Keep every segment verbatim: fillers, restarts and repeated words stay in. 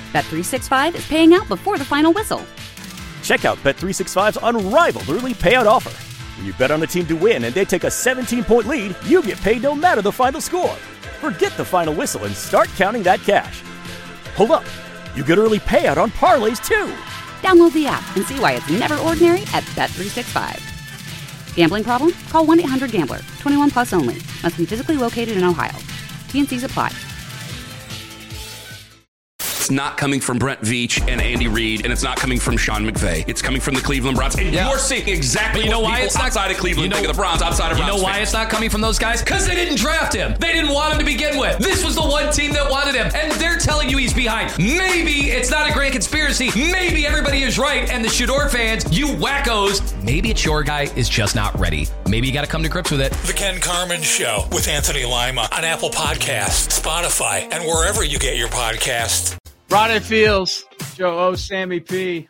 Bet three sixty-five is paying out before the final whistle. Check out Bet three sixty-five's unrivaled early payout offer. When you bet on a team to win and they take a seventeen-point lead, you get paid no matter the final score. Forget the final whistle and start counting that cash. Hold up. You get early payout on parlays, too. Download the app and see why it's never ordinary at Bet three sixty-five. Gambling problem? Call one eight hundred gambler. twenty-one plus only. Must be physically located in Ohio. T and C's apply. It's not coming from Brent Veach and Andy Reid, and it's not coming from Sean McVay. It's coming from the Cleveland Browns. And yeah. you're seeing exactly you know what why it's outside not, of Cleveland you know, think of the Browns, outside of You Browns know why fans. It's not coming from those guys? Because they didn't draft him. They didn't want him to begin with. This was the one team that wanted him, and they're telling you he's behind. Maybe it's not a grand conspiracy. Maybe everybody is right, and the Shador fans, you wackos, maybe it's your guy is just not ready. Maybe you got to come to grips with it. The Ken Carman Show with Anthony Lima on Apple Podcasts, Spotify, and wherever you get your podcasts. Friday Feels, Joe O, Sammy P.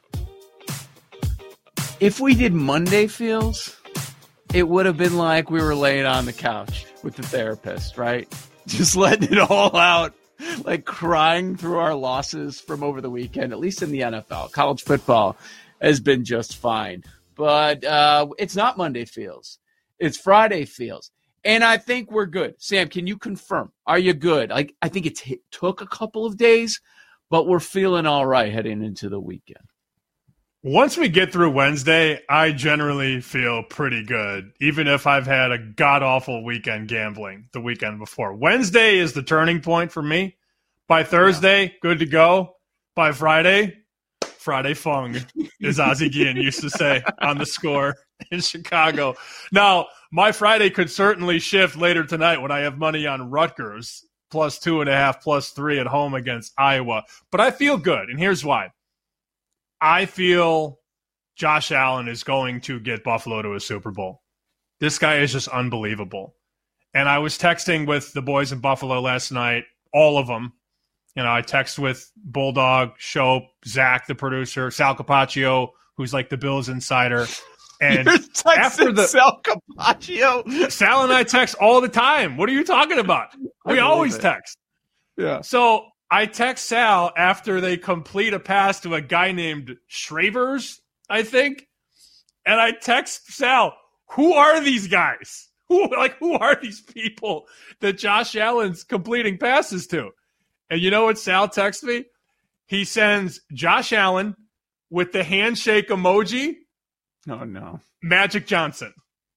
If we did Monday Feels, it would have been like we were laying on the couch with the therapist, right? Just letting it all out, like crying through our losses from over the weekend, at least in the N F L. College football has been just fine. But uh, it's not Monday Feels. It's Friday Feels. And I think we're good. Sam, can you confirm? Are you good? Like, I think it t- took a couple of days, but we're feeling all right heading into the weekend. Once we get through Wednesday, I generally feel pretty good, even if I've had a god-awful weekend gambling the weekend before. Wednesday is the turning point for me. By Thursday, yeah. good to go. By Friday, Friday Fung, as Ozzie Guillen used to say on The Score in Chicago. Now, my Friday could certainly shift later tonight when I have money on Rutgers. Plus two and a half, plus three at home against Iowa. But I feel good, and here's why. I feel Josh Allen is going to get Buffalo to a Super Bowl. This guy is just unbelievable. And I was texting with the boys in Buffalo last night, all of them. You know, I text with Bulldog, Shope, Zach, the producer, Sal Capaccio, who's like the Bills insider. And You're after the Sal Capaccio. Sal and I text all the time. What are you talking about? We always it. text. Yeah. So I text Sal after they complete a pass to a guy named Shravers, I think. And I text Sal, who are these guys? Who like who are these people that Josh Allen's completing passes to? And you know what Sal texts me? He sends Josh Allen with the handshake emoji. Oh, no. Magic Johnson.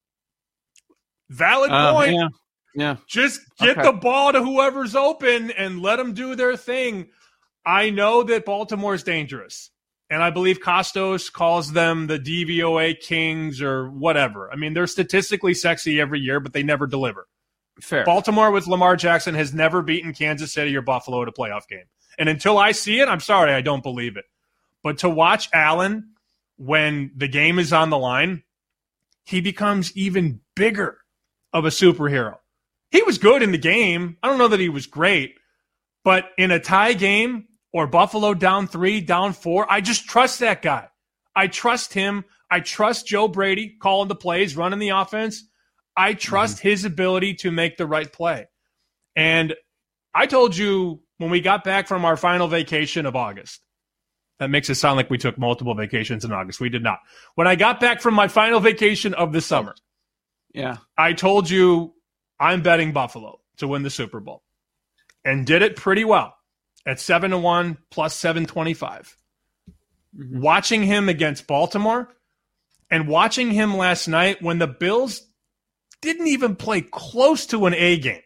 Valid uh, point. Yeah. yeah. Just get okay. the ball to whoever's open and let them do their thing. I know that Baltimore is dangerous, and I believe Costos calls them the D V O A Kings or whatever. I mean, they're statistically sexy every year, but they never deliver. Fair. Baltimore with Lamar Jackson has never beaten Kansas City or Buffalo at a playoff game. And until I see it, I'm sorry, I don't believe it. But to watch Allen when the game is on the line, he becomes even bigger of a superhero. He was good in the game. I don't know that he was great. But in a tie game or Buffalo down three, down four, I just trust that guy. I trust him. I trust Joe Brady calling the plays, running the offense. I trust mm-hmm. his ability to make the right play. And I told you when we got back from our final vacation of August, that makes it sound like we took multiple vacations in August. We did not. When I got back from my final vacation of the summer, yeah, I told you I'm betting Buffalo to win the Super Bowl and did it pretty well at seven to one plus seven twenty-five. Mm-hmm. Watching him against Baltimore and watching him last night when the Bills didn't even play close to an A game,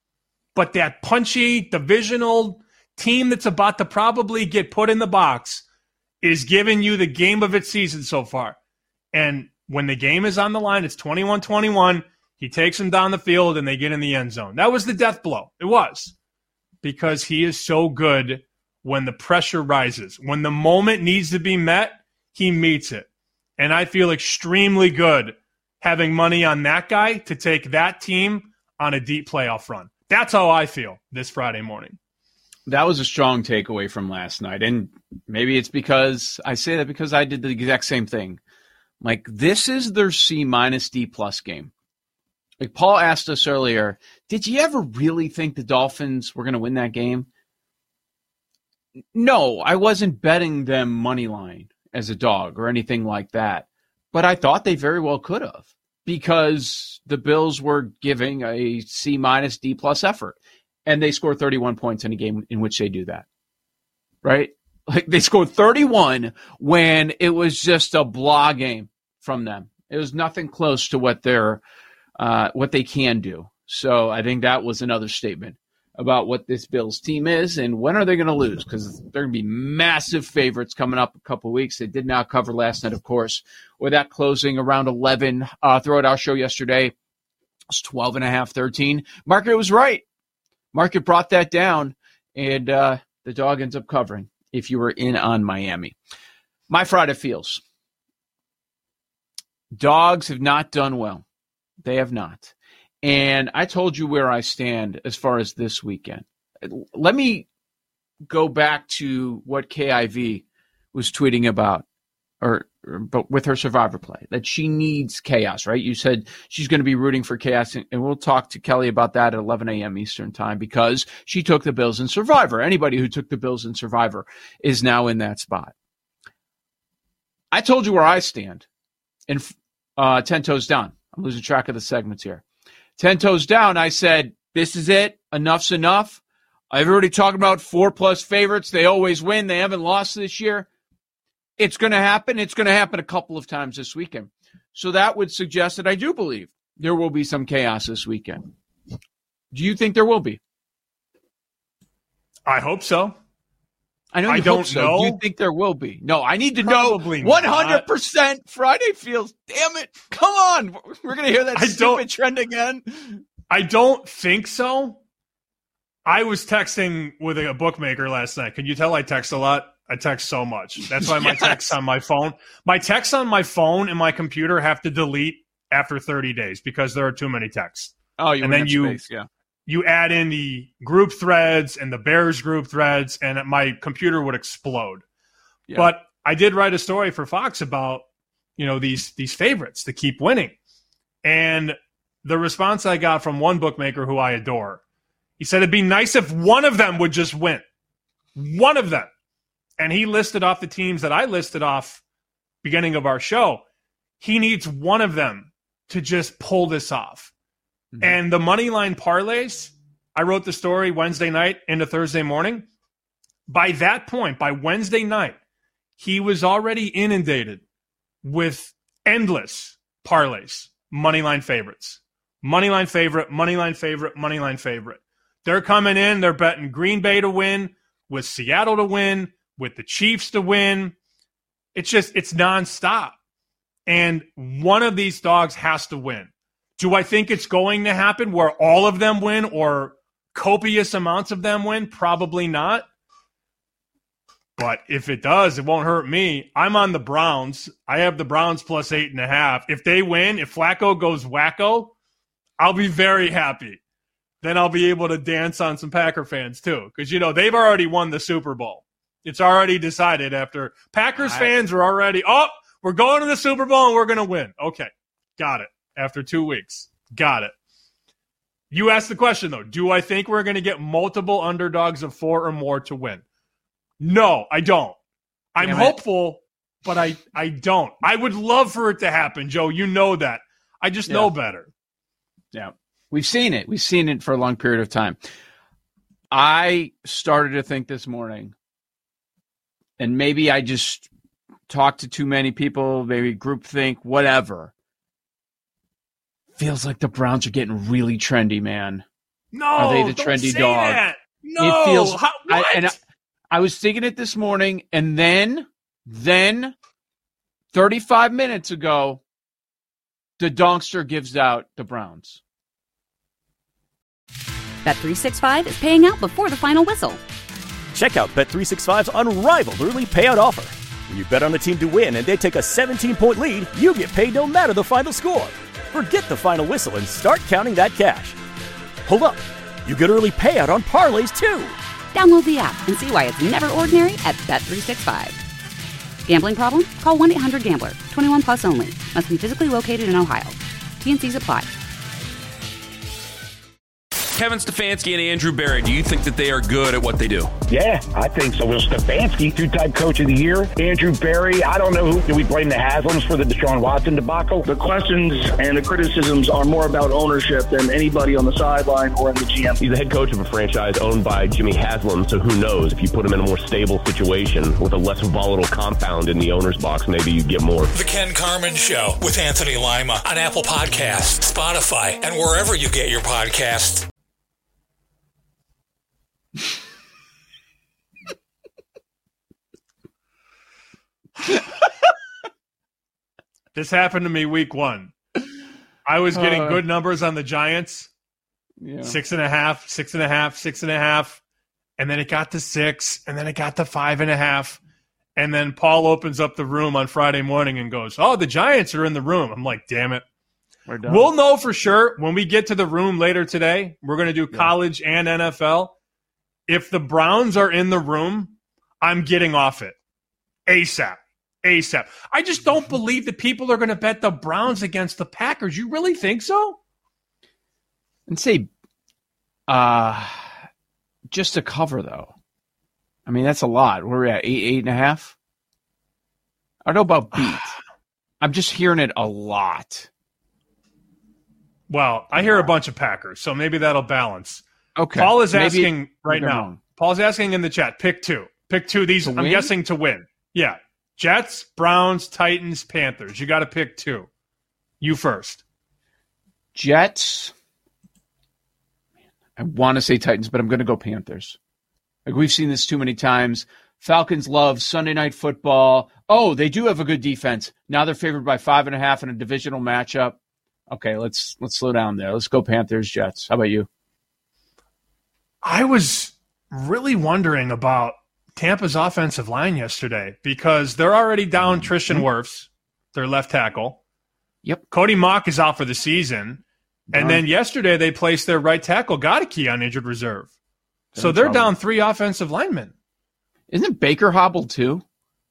but that punchy divisional team that's about to probably get put in the box is giving you the game of its season so far. And when the game is on the line, it's twenty-one twenty-one. He takes them down the field and they get in the end zone. That was the death blow. It was. Because he is so good when the pressure rises. When the moment needs to be met, he meets it. And I feel extremely good having money on that guy to take that team on a deep playoff run. That's how I feel this Friday morning. That was a strong takeaway from last night. And maybe it's because I say that because I did the exact same thing. Like, this is their C minus D plus game. Like Paul asked us earlier, did you ever really think the Dolphins were going to win that game? No, I wasn't betting them money line as a dog or anything like that. But I thought they very well could have, because the Bills were giving a C minus D plus effort, and they scored thirty-one points in a game in which they do that. Right? Like, they scored thirty-one when it was just a blah game from them. It was nothing close to what they're, uh, what they can do. So I think that was another statement about what this Bills team is and when are they going to lose, because they're going to be massive favorites coming up a couple of weeks. They did not cover last night, of course, with that closing around eleven. Uh, throughout our show yesterday, it was twelve and a half, thirteen. Market was right. Market brought that down, and uh, the dog ends up covering if you were in on Miami. My Friday feels. Dogs have not done well. They have not. And I told you where I stand as far as this weekend. Let me go back to what K I V was tweeting about, or, or but with her Survivor play, that she needs chaos, right? You said she's going to be rooting for chaos, and, and we'll talk to Kelly about that at eleven a.m. Eastern time, because she took the Bills in Survivor. Anybody who took the Bills in Survivor is now in that spot. I told you where I stand, and uh, ten toes down. I'm losing track of the segments here. Ten toes down, I said, this is it. Enough's enough. I've already talked about four-plus favorites. They always win. They haven't lost this year. It's going to happen. It's going to happen a couple of times this weekend. So that would suggest that I do believe there will be some chaos this weekend. Do you think there will be? I hope so. I know you I hope don't so. know. Do you think there will be? No, I need to Probably know one hundred percent. Friday feels, damn it. Come on. We're going to hear that I stupid don't- trend again. I don't think so. I was texting with a bookmaker last night. Can you tell I text a lot? I text so much. That's why my Yes. texts on my phone, my texts on my phone and my computer have to delete after thirty days because there are too many texts. Oh, you And went then in you- space, yeah. You add in the group threads and the Bears group threads, and my computer would explode. Yeah. But I did write a story for Fox about, you know, these these favorites to keep winning. And the response I got from one bookmaker who I adore, he said it'd be nice if one of them would just win. One of them. And he listed off the teams that I listed off beginning of our show. He needs one of them to just pull this off. Mm-hmm. And the money line parlays, I wrote the story Wednesday night into Thursday morning. By that point, by Wednesday night, he was already inundated with endless parlays, money line favorites. Money line favorite, money line favorite, money line favorite. They're coming in, they're betting Green Bay to win, with Seattle to win, with the Chiefs to win. It's just, it's nonstop. And one of these dogs has to win. Do I think it's going to happen where all of them win or copious amounts of them win? Probably not. But if it does, it won't hurt me. I'm on the Browns. I have the Browns plus eight and a half. If they win, if Flacco goes wacko, I'll be very happy. Then I'll be able to dance on some Packer fans too. Because, you know, they've already won the Super Bowl. It's already decided after Packers I, fans are already, oh, we're going to the Super Bowl and we're going to win. Okay, got it. After two weeks. Got it. You asked the question, though. Do I think we're going to get multiple underdogs of four or more to win? No, I don't. I'm Damn hopeful, but I, I don't. I would love for it to happen, Joe. You know that. I just Yeah. know better. Yeah. We've seen it. We've seen it for a long period of time. I started to think this morning, and maybe I just talked to too many people, maybe groupthink, whatever. Feels like the Browns are getting really trendy, man. No, Are they the don't trendy say dog? that. No, It feels. How, I, what? and I, I was thinking it this morning, and then, then, thirty-five minutes ago, the Donkster gives out the Browns. Bet three sixty-five is paying out before the final whistle. Check out Bet three sixty-five's unrivaled early payout offer. When you bet on a team to win and they take a seventeen-point lead, you get paid no matter the final score. Forget the final whistle and start counting that cash. Hold up. You get early payout on parlays, too. Download the app and see why it's never ordinary at Bet three sixty-five. Gambling problem? Call one eight hundred gambler. twenty-one plus only. Must be physically located in Ohio. T and C's apply. Kevin Stefanski and Andrew Berry, do you think that they are good at what they do? Yeah, I think so. Well, Stefanski, two-time coach of the year. Andrew Berry, I don't know who. Do we blame the Haslams for the Deshaun Watson debacle? The questions and the criticisms are more about ownership than anybody on the sideline or in the G M. He's the head coach of a franchise owned by Jimmy Haslam, so who knows? If you put him in a more stable situation with a less volatile compound in the owner's box, maybe you get more. The Ken Carman Show with Anthony Lima on Apple Podcasts, Spotify, and wherever you get your podcasts. This happened to me week one. I was getting uh, good numbers on the Giants. Yeah. Six and a half, six and a half, six and a half. And then it got to six, and then it got to five and a half. And then Paul opens up the room on Friday morning and goes, oh, the Giants are in the room. I'm like, damn it. We're done. We'll know for sure when we get to the room later today. We're going to do college yeah. and N F L. If the Browns are in the room, I'm getting off it. ASAP. ASAP. I just don't believe that people are going to bet the Browns against the Packers. You really think so? And say, uh, just to cover, though. I mean, that's a lot. Where are we at? Eight, eight and a half? I don't know about beat. I'm just hearing it a lot. Well, I hear a bunch of Packers, so maybe that'll balance. Okay. Paul is maybe asking right now. Wrong. Paul's asking in the chat, pick two. Pick two. These, I'm guessing, to win. Yeah. Jets, Browns, Titans, Panthers. You got to pick two. You first. Jets. I want to say Titans, but I'm going to go Panthers. Like, we've seen this too many times. Falcons love Sunday Night Football. Oh, they do have a good defense. Now they're favored by five and a half in a divisional matchup. Okay, let's let's slow down there. Let's go Panthers, Jets. How about you? I was really wondering about Tampa's offensive line yesterday because they're already down Tristan mm-hmm. Wirfs, their left tackle. Yep. Cody Mock is out for the season. Done. And then yesterday they placed their right tackle, Godeke, on injured reserve. They're so they're trouble. down three offensive linemen. Isn't Baker hobbled too?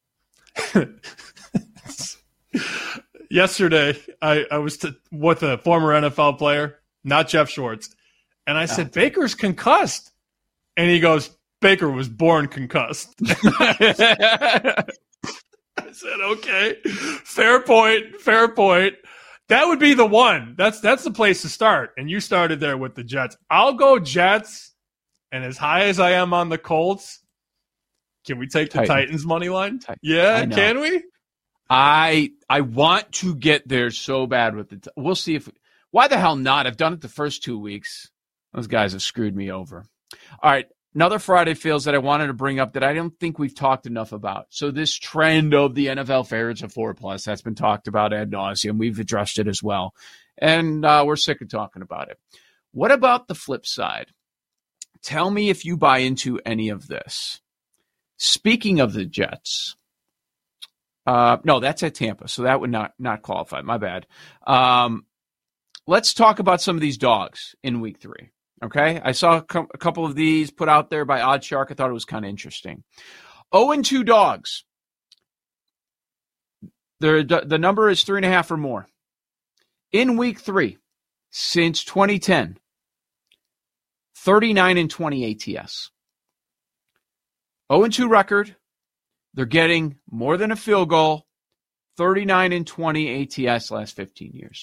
Yesterday, I, I was t- with a former N F L player, not Jeff Schwartz, and I said, oh. Baker's concussed. And he goes, Baker was born concussed. I said, okay, fair point, fair point. That would be the one. That's that's the place to start. And you started there with the Jets. I'll go Jets, and as high as I am on the Colts, can we take the Titan. Titans money line? Titan. Yeah, can we? I I want to get there so bad with it. We'll see if – why the hell not? I've done it the first two weeks. Those guys have screwed me over. All right, another Friday Feels that I wanted to bring up that I don't think we've talked enough about. So this trend of the N F L favorites of four plus, that's been talked about ad nauseum. We've addressed it as well, and uh, we're sick of talking about it. What about the flip side? Tell me if you buy into any of this. Speaking of the Jets – Uh, no, that's at Tampa, so that would not, not qualify. My bad. Um, let's talk about some of these dogs in week three, okay? I saw a, co- a couple of these put out there by OddsShark. I thought it was kind of interesting. oh and two dogs. They're, the number is three and a half or more. In week three, since twenty ten, thirty-nine and twenty A T S. oh and two record. They're getting more than a field goal, thirty-nine and twenty A T S last fifteen years.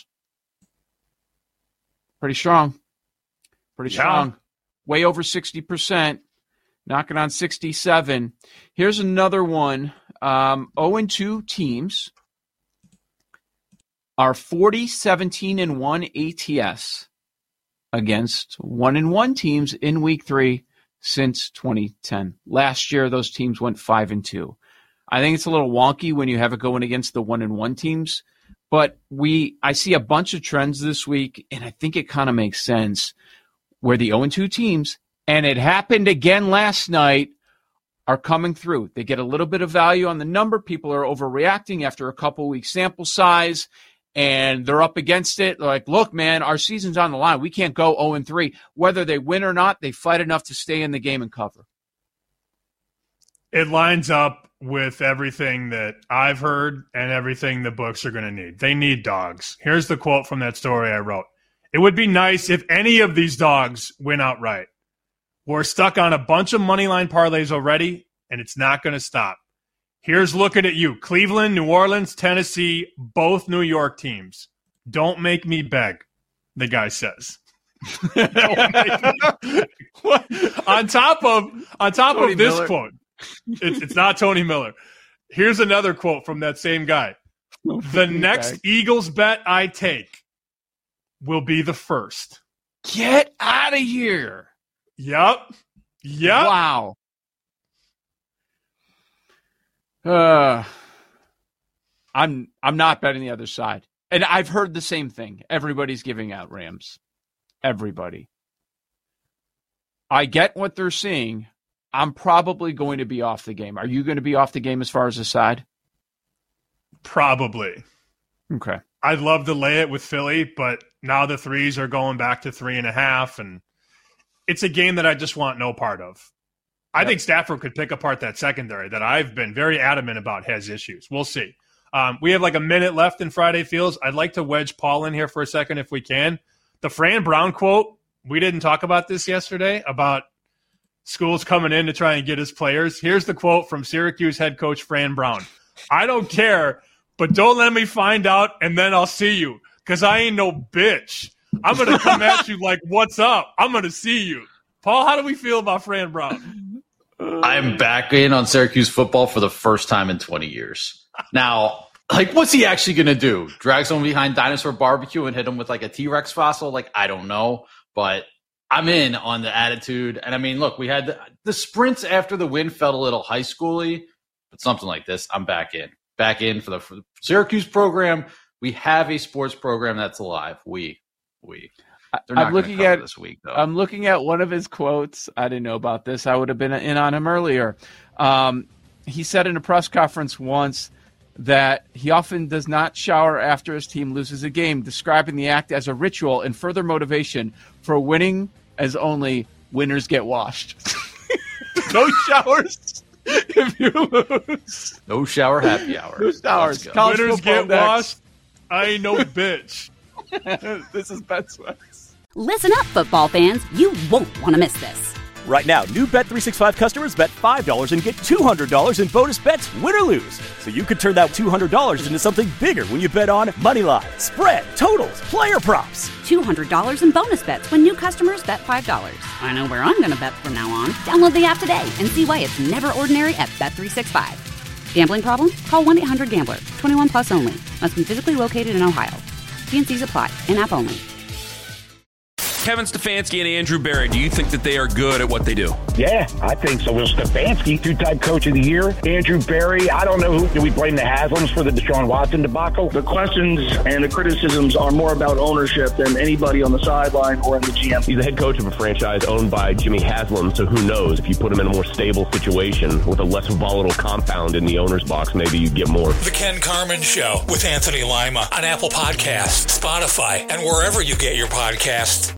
Pretty strong. Pretty yeah. strong. Way over sixty percent, knocking on sixty-seven. Here's another one. Um, oh and two teams are forty, seventeen, and one A T S against one and one teams in week three. Since twenty ten. Last year, those teams went five and two. I think it's a little wonky when you have it going against the one and one teams, but we I see a bunch of trends this week, and I think it kind of makes sense where the oh and two teams, and it happened again last night, are coming through. They get a little bit of value on the number. People are overreacting after a couple weeks sample size, and they're up against it. They're like, look, man, our season's on the line. We can't go oh and three. Whether they win or not, they fight enough to stay in the game and cover. It lines up with everything that I've heard and everything the books are going to need. They need dogs. Here's the quote from that story I wrote. It would be nice if any of these dogs win outright. We're stuck on a bunch of money line parlays already, and it's not going to stop. Here's looking at you. Cleveland, New Orleans, Tennessee, both New York teams. Don't make me beg, the guy says. Don't make me. on top of on top Tony of this Miller. quote, it's, it's not Tony Miller. Here's another quote from that same guy. The next Okay. Eagles bet I take will be the first. Get out of here. Yep. Yep. Wow. Uh, I'm I'm not betting the other side. And I've heard the same thing. Everybody's giving out Rams. Everybody. I get what they're seeing. I'm probably going to be off the game. Are you going to be off the game as far as the side? Probably. Okay. I'd love to lay it with Philly, but now the threes are going back to three and a half, and it's a game that I just want no part of. I Yep. think Stafford could pick apart that secondary that I've been very adamant about has issues. We'll see. Um, we have like a minute left in Friday Fields. I'd like to wedge Paul in here for a second if we can. The Fran Brown quote, we didn't talk about this yesterday, about schools coming in to try and get his players. Here's the quote from Syracuse head coach Fran Brown. I don't care, but don't let me find out, and then I'll see you, because I ain't no bitch. I'm going to come at you like, what's up? I'm going to see you. Paul, how do we feel about Fran Brown? I'm back in on Syracuse football for the first time in twenty years. Now, like, what's he actually going to do? Drag someone behind Dinosaur Barbecue and hit him with, like, a T-Rex fossil? Like, I don't know. But I'm in on the attitude. And, I mean, look, we had the, the sprints after the win felt a little high school-y. But something like this, I'm back in. Back in for the, for the Syracuse program. We have a sports program that's alive. We. We. They're not I'm gonna looking cover at this week, though. I'm looking at one of his quotes. I didn't know about this. I would have been in on him earlier. Um, he said in a press conference once that he often does not shower after his team loses a game, describing the act as a ritual and further motivation for winning, as only winners get washed. No showers if you lose. No shower happy hour. No showers. Let's go. College Winners football get next. washed. I ain't no bitch. This is Ben Sweats. Listen up, football fans. You won't want to miss this. Right now, new Bet three sixty-five customers bet five dollars and get two hundred dollars in bonus bets, win or lose. So you could turn that two hundred dollars into something bigger when you bet on money line, spread, totals, player props. two hundred dollars in bonus bets when new customers bet five dollars. I know where I'm going to bet from now on. Download the app today and see why it's never ordinary at Bet three sixty-five. Gambling problem? Call one eight hundred gambler. twenty-one plus only. Must be physically located in Ohio. T N Cs apply. In-app only. Kevin Stefanski and Andrew Berry, do you think that they are good at what they do? Yeah, I think so. Will Stefanski, two-time coach of the year. Andrew Berry, I don't know who. Do we blame the Haslams for the Deshaun Watson debacle? The questions and the criticisms are more about ownership than anybody on the sideline or in the G M. He's the head coach of a franchise owned by Jimmy Haslam, so who knows? If you put him in a more stable situation with a less volatile compound in the owner's box, maybe you get more. The Ken Carman Show with Anthony Lima on Apple Podcasts, Spotify, and wherever you get your podcasts.